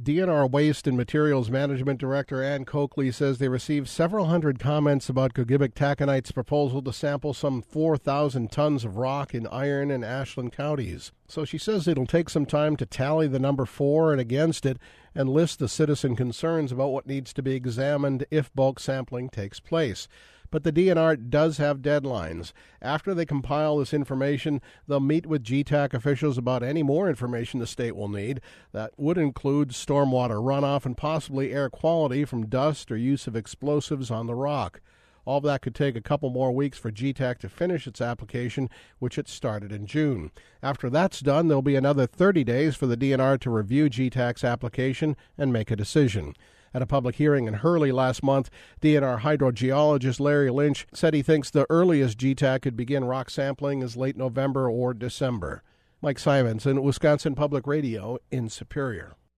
DNR Waste and Materials Management Director Ann Coakley says they received several hundred comments about Gogebic Taconite's proposal to sample some 4,000 tons of rock in Iron and Ashland counties. So she says it'll take some time to tally the number for and against it and list the citizen concerns about what needs to be examined if bulk sampling takes place. But the DNR does have deadlines. After they compile this information, they'll meet with GTAC officials about any more information the state will need. That would include stormwater runoff and possibly air quality from dust or use of explosives on the rock. All of that could take a couple more weeks for GTAC to finish its application, which it started in June. After that's done, there'll be another 30 days for the DNR to review GTAC's application and make a decision. At a public hearing in Hurley last month, DNR hydrogeologist Larry Lynch said he thinks the earliest GTAC could begin rock sampling is late November or December. Mike Simonson, Wisconsin Public Radio in Superior.